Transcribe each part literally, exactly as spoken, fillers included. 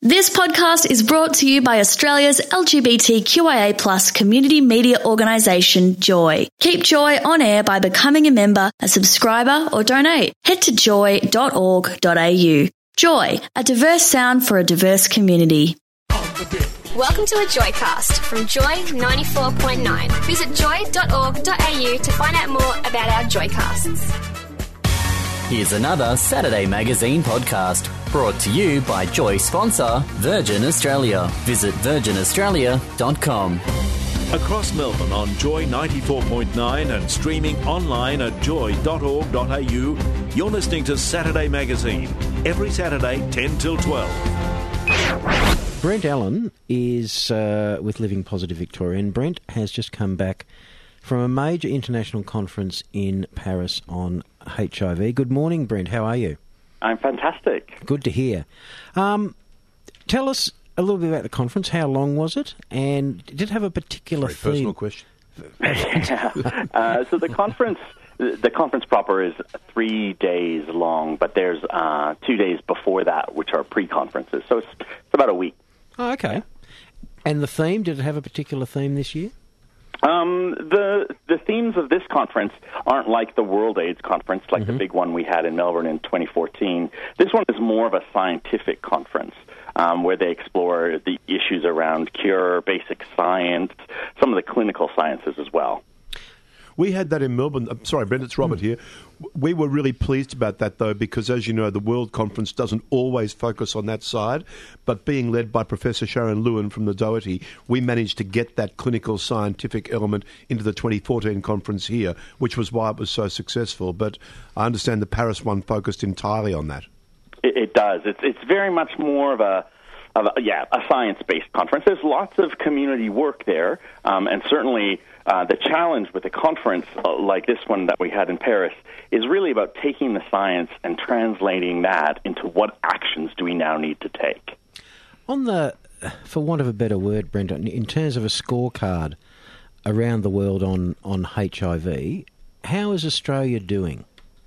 This podcast is brought to you by Australia's L G B T Q I A plus community media organisation, Joy. Keep Joy on air by becoming a member, a subscriber or donate. Head to joy dot org dot a u. Joy, a diverse sound for a diverse community. Welcome to a Joycast from Joy ninety-four point nine. Visit joy dot org dot a u to find out more about our Joycasts. Here's another Saturday Magazine podcast brought to you by Joy sponsor Virgin Australia. Visit virgin australia dot com. Across Melbourne on Joy ninety-four point nine and streaming online at joy dot org dot a u, you're listening to Saturday Magazine, every Saturday ten till twelve. Brent Allen is uh, with Living Positive Victoria, and Brent has just come back from a major international conference in Paris on H I V. Good morning, Brent. How are you? I'm fantastic. Good to hear. Um, tell us a little bit about the conference. How long was it? And did it have a particular Very theme? personal question. yeah. uh, so the conference, the conference proper is three days long, but there's uh, two days before that, which are pre-conferences. So it's, it's about a week. Oh, okay. And the theme, did it have a particular theme this year? Um, the the themes of this conference aren't like the World AIDS Conference, like mm-hmm. the big one we had in Melbourne in twenty fourteen. This one is more of a scientific conference um, where they explore the issues around cure, basic science, some of the clinical sciences as well. We had that in Melbourne. I'm sorry, Brent, it's Robert mm. here. We were really pleased about that, though, because, as you know, the World Conference doesn't always focus on that side. But being led by Professor Sharon Lewin from the Doherty, we managed to get that clinical scientific element into the twenty fourteen conference here, which was why it was so successful. But I understand the Paris one focused entirely on that. It, it does. It's it's very much more of a Of a, yeah, a science-based conference. There's lots of community work there, um, and certainly uh, the challenge with a conference uh, like this one that we had in Paris is really about taking the science and translating that into what actions do we now need to take. On the, for want of a better word, Brent, in terms of a scorecard around the world on, on H I V, how is Australia doing?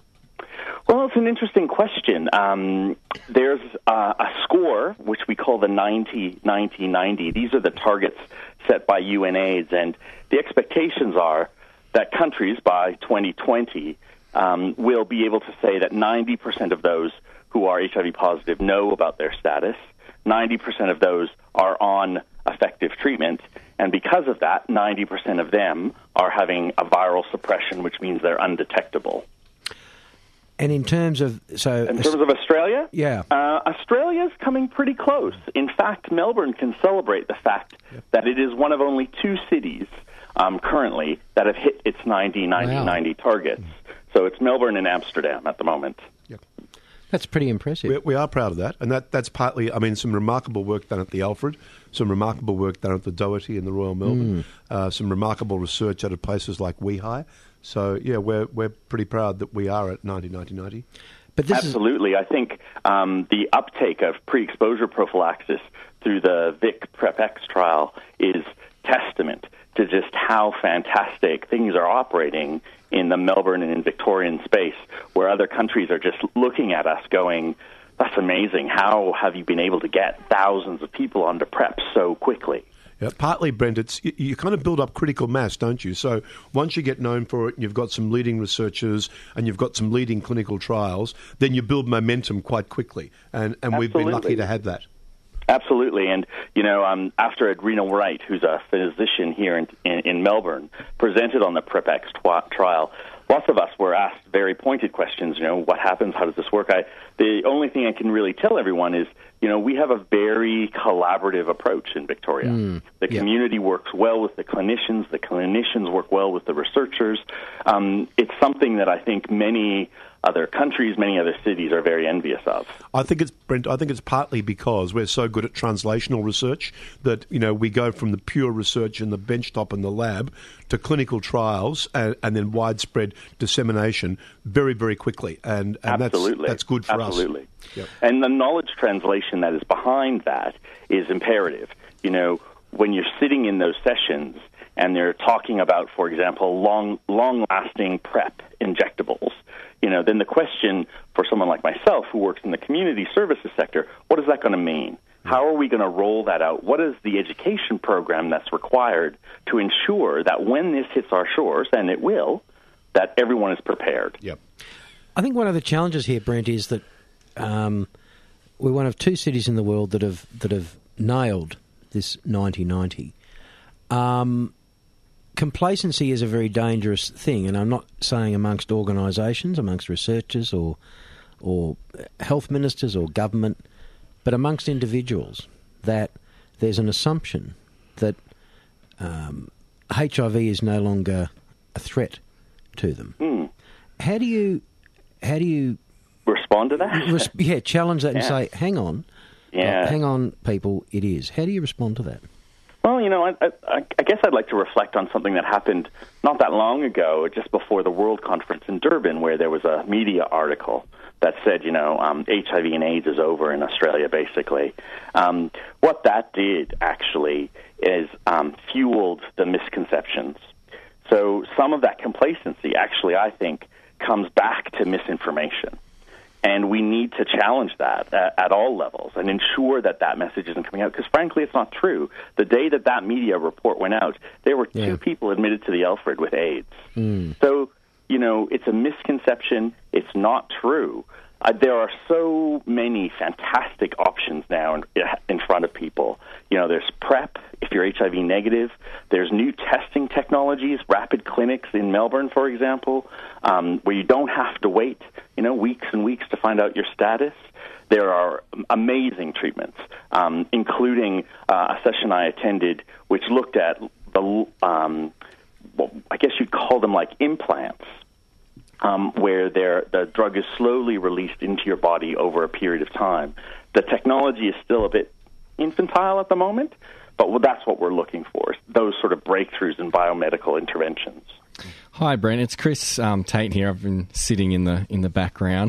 Well, it's an interesting question. Um, there's uh, a score, which we call the ninety ninety ninety. These are the targets set by UNAIDS, and the expectations are that countries by twenty twenty um, will be able to say that ninety percent of those who are H I V positive know about their status, ninety percent of those are on effective treatment, and because of that, ninety percent of them are having a viral suppression, which means they're undetectable. And in terms of so, in terms of Australia, yeah, uh, Australia's coming pretty close. In fact, Melbourne can celebrate the fact yep. that it is one of only two cities um, currently that have hit its ninety ninety ninety wow. targets. So it's Melbourne and Amsterdam at the moment. Yep. That's pretty impressive. We, we are proud of that, and that that's partly, I mean, some remarkable work done at the Alfred, some remarkable work done at the Doherty in the Royal Melbourne, mm. uh, some remarkable research out of places like Weehai. So, yeah, we're we're pretty proud that we are at ninety ninety ninety. But this Absolutely. Is... I think um, the uptake of pre-exposure prophylaxis through the Vic PrEP-X trial is testament to just how fantastic things are operating in the Melbourne and in Victorian space, where other countries are just looking at us going, that's amazing. How have you been able to get thousands of people onto PrEP so quickly? Yeah, partly, Brent, it's, you, you kind of build up critical mass, don't you? So once you get known for it and you've got some leading researchers and you've got some leading clinical trials, then you build momentum quite quickly. And, and we've been lucky to have that. Absolutely. And, you know, um, after Edrina Wright, who's a physician here in, in, in Melbourne, presented on the PrEP-X tw- trial, lots of us were asked very pointed questions, you know, what happens, how does this work? I, the only thing I can really tell everyone is, you know, we have a very collaborative approach in Victoria. Mm, the yeah. community works well with the clinicians. The clinicians work well with the researchers. Um, it's something that I think many other countries, many other cities are very envious of. I think it's, Brent, I think it's partly because we're so good at translational research that, you know, we go from the pure research in the benchtop and the lab to clinical trials and, and then widespread dissemination very, very quickly. And, and Absolutely. that's, that's good for Absolutely. us. Yep. And the knowledge translation that is behind that is imperative. You know, when you're sitting in those sessions and they're talking about, for example, long, long-lasting PrEP injectables, you know, then the question for someone like myself who works in the community services sector, what is that going to mean? How are we going to roll that out? What is the education program that's required to ensure that when this hits our shores, and it will, that everyone is prepared? Yep. I think one of the challenges here, Brent, is that um, we're one of two cities in the world that have that have nailed this ninety ninety. Um, complacency is a very dangerous thing, and I'm not saying amongst organisations, amongst researchers or or health ministers or government, but amongst individuals, that there's an assumption that um, H I V is no longer a threat to them. Mm. How do you how do you respond to that? Res- yeah, challenge that and yeah. say, hang on, yeah. uh, hang on, people, it is. How do you respond to that? Well, you know, I, I, I guess I'd like to reflect on something that happened not that long ago, just before the World Conference in Durban, where there was a media article that said, you know, um, H I V and AIDS is over in Australia, basically. Um, what that did, actually, is um, fueled the misconceptions. So some of that complacency, actually, I think, comes back to misinformation. And we need to challenge that at, at all levels and ensure that that message isn't coming out. Because, frankly, it's not true. The day that that media report went out, there were yeah. two people admitted to the Alfred with AIDS. Mm. So, you know, it's a misconception. It's not true. Uh, there are so many fantastic options now in, in front of people. You know, there's PrEP if you're H I V negative. There's new testing technologies, rapid clinics in Melbourne, for example, um, where you don't have to wait, you know, weeks and weeks to find out your status. There are amazing treatments, um, including uh, a session I attended which looked at the, um, well, I guess you'd call them like implants. Um, where the drug is slowly released into your body over a period of time. The technology is still a bit infantile at the moment, but well, that's what we're looking for, those sort of breakthroughs in biomedical interventions. Hi, Brent. It's Chris um, Tate here. I've been sitting in the in the background.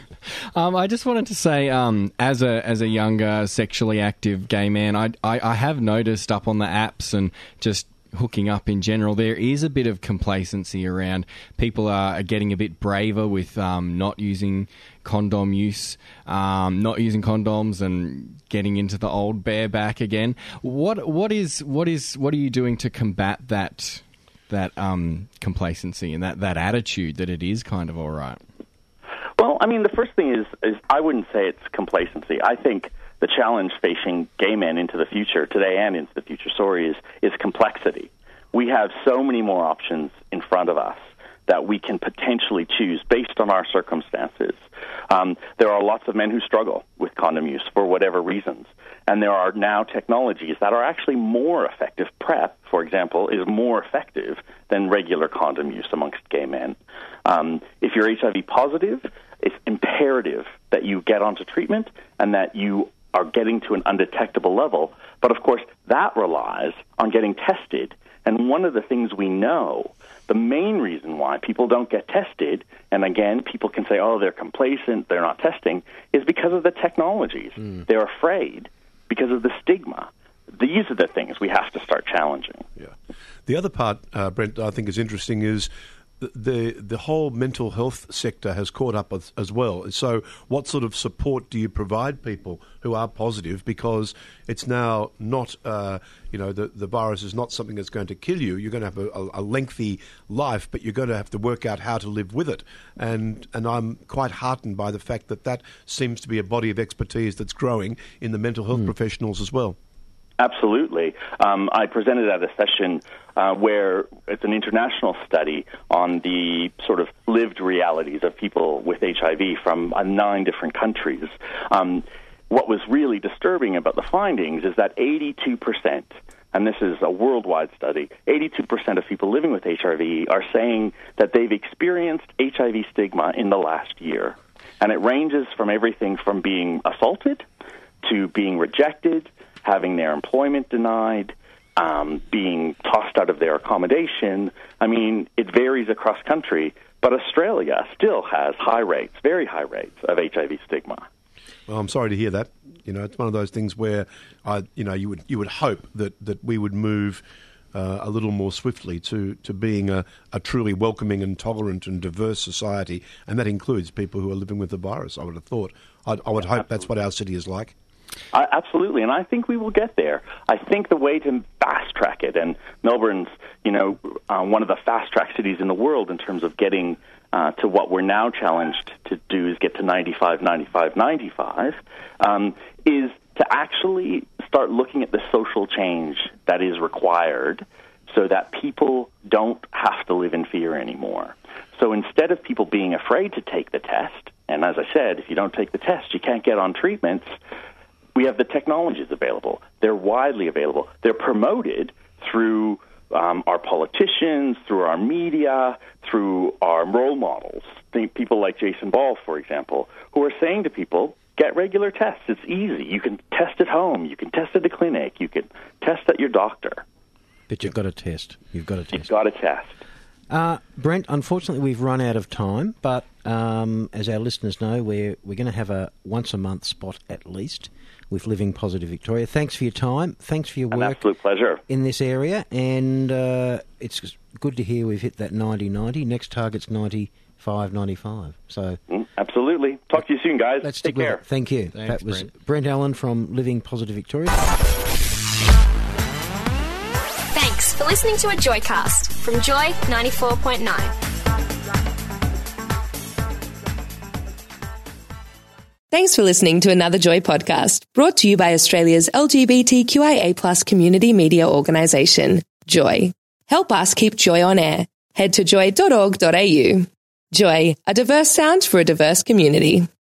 um, I just wanted to say, um, as a as a younger, sexually active gay man, I, I, I have noticed up on the apps and just hooking up in general, there is a bit of complacency around. People are getting a bit braver with um, not using condom use, um, not using condoms, and getting into the old bareback again. What what is what is what are you doing to combat that that um, complacency and that, that attitude that it is kind of all right? Well, I mean, the first thing is is I wouldn't say it's complacency. I think the challenge facing gay men into the future, today and into the future, sorry, is, is complexity. We have so many more options in front of us that we can potentially choose based on our circumstances. Um, there are lots of men who struggle with condom use for whatever reasons, and there are now technologies that are actually more effective. PrEP, for example, is more effective than regular condom use amongst gay men. Um, if you're H I V positive, it's imperative that you get onto treatment and that you are getting to an undetectable level. But, of course, that relies on getting tested. And one of the things we know, the main reason why people don't get tested, and again, people can say, oh, they're complacent, they're not testing, is because of the technologies. Mm. They're afraid because of the stigma. These are the things we have to start challenging. Yeah. The other part, uh, Brent, I think is interesting is the the whole mental health sector has caught up as, as well. So what sort of support do you provide people who are positive? Because it's now not, uh, you know, the, the virus is not something that's going to kill you. You're going to have a, a lengthy life, but you're going to have to work out how to live with it. And and I'm quite heartened by the fact that that seems to be a body of expertise that's growing in the mental health mm. professionals as well. Absolutely. Um, I presented at a session uh, where it's an international study on the sort of lived realities of people with H I V from uh, nine different countries. Um, what was really disturbing about the findings is that eighty-two percent, and this is a worldwide study, eighty-two percent of people living with H I V are saying that they've experienced H I V stigma in the last year. And it ranges from everything from being assaulted to being rejected, having their employment denied, um, being tossed out of their accommodation. I mean, it varies across country, but Australia still has high rates, very high rates of H I V stigma. Well, I'm sorry to hear that. You know, it's one of those things where, I, you know, you would you would hope that, that we would move uh, a little more swiftly to, to being a, a truly welcoming and tolerant and diverse society, and that includes people who are living with the virus, I would have thought. I'd, I would yeah, hope absolutely. That's what our city is like. Uh, absolutely, and I think we will get there. I think the way to fast-track it, and Melbourne's, you know, uh, one of the fast-track cities in the world in terms of getting uh, to what we're now challenged to do is get to ninety-five, ninety-five, ninety-five, um, is to actually start looking at the social change that is required so that people don't have to live in fear anymore. So instead of people being afraid to take the test, and as I said, if you don't take the test, you can't get on treatments, we have the technologies available. They're widely available. They're promoted through um, our politicians, through our media, through our role models. Think people like Jason Ball, for example, who are saying to people, get regular tests. It's easy. You can test at home. You can test at a clinic. You can test at your doctor. But you've got to test. You've got to test. You've got to test. Uh, Brent, unfortunately, we've run out of time, but um, as our listeners know, we're we're going to have a once-a-month spot at least with Living Positive Victoria. Thanks for your time. Thanks for your work. An absolute pleasure. In this area, and uh, it's good to hear we've hit that ninety ninety. Next target's ninety-five ninety-five. So mm, absolutely. Talk to you soon, guys. Let's Take care. It. Thank you. Thanks, that was Brent. Brent Allen from Living Positive Victoria. Thanks for listening to a Joycast from Joy ninety-four point nine. Thanks for listening to another Joy podcast, brought to you by Australia's L G B T Q I A plus community media organisation, Joy. Help us keep Joy on air. Head to joy dot org dot a u. Joy, a diverse sound for a diverse community.